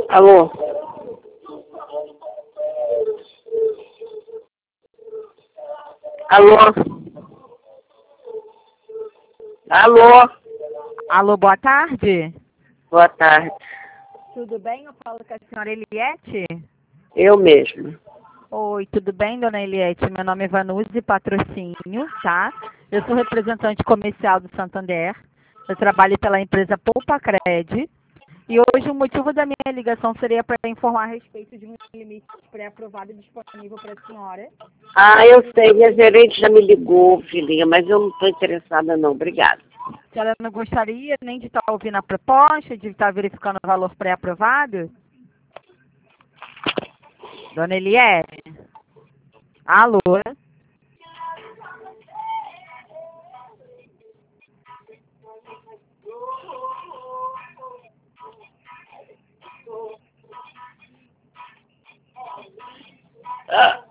Alô? Alô? Alô? Alô, boa tarde. Boa tarde. Tudo bem? Eu falo com a senhora Eliette. Eu mesmo. Oi, tudo bem, dona Eliette? Meu nome é Vanuzi Patrocínio, tá? Eu sou representante comercial do Santander. Eu trabalho pela empresa Poupa Cred. E hoje o motivo da minha ligação seria para informar a respeito de um limite pré-aprovado e disponível para a senhora. Ah, eu sei, minha gerente já me ligou, filhinha, mas eu não estou interessada não, obrigada. A senhora não gostaria nem de estar ouvindo a proposta, de estar verificando o valor pré-aprovado? Dona Eliette? Alô? Ah,